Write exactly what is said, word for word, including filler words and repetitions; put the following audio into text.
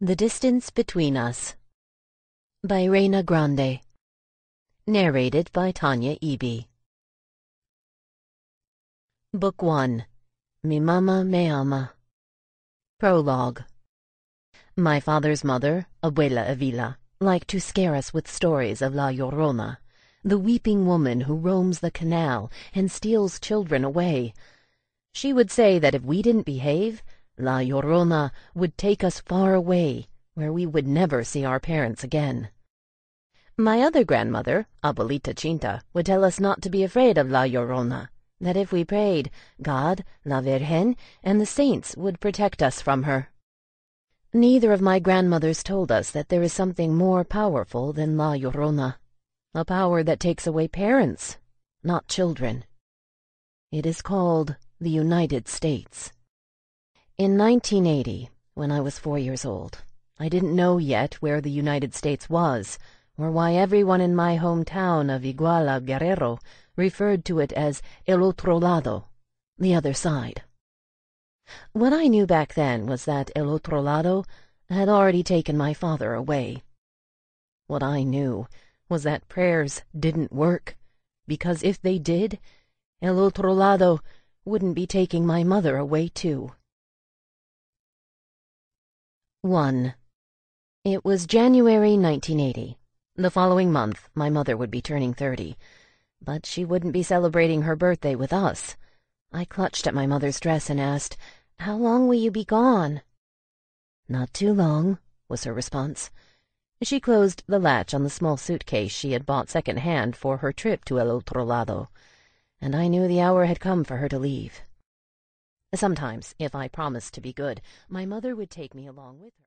The Distance Between Us by Reina Grande. Narrated by Tanya Eby. Book one. Mi Mama Me Ama. Prologue. My father's mother, Abuela Avila, liked to scare us with stories of La Llorona, the weeping woman who roams the canal and steals children away. She would say that if we didn't behave, La Llorona would take us far away, where we would never see our parents again. My other grandmother, Abuelita Chinta, would tell us not to be afraid of La Llorona, that if we prayed, God, La Virgen, and the saints would protect us from her. Neither of my grandmothers told us that there is something more powerful than La Llorona, a power that takes away parents, not children. It is called the United States. In nineteen eighty, when I was four years old, I didn't know yet where the United States was, or why everyone in my hometown of Iguala, Guerrero, referred to it as El Otro Lado, the other side. What I knew back then was that El Otro Lado had already taken my father away. What I knew was that prayers didn't work, because if they did, El Otro Lado wouldn't be taking my mother away too. one. It was January nineteen eighty. The following month, my mother would be turning thirty, but she wouldn't be celebrating her birthday with us. I clutched at my mother's dress and asked, "How long will you be gone?" "Not too long," was her response. She closed the latch on the small suitcase she had bought second-hand for her trip to El Otro Lado, and I knew the hour had come for her to leave. Sometimes, if I promised to be good, my mother would take me along with her.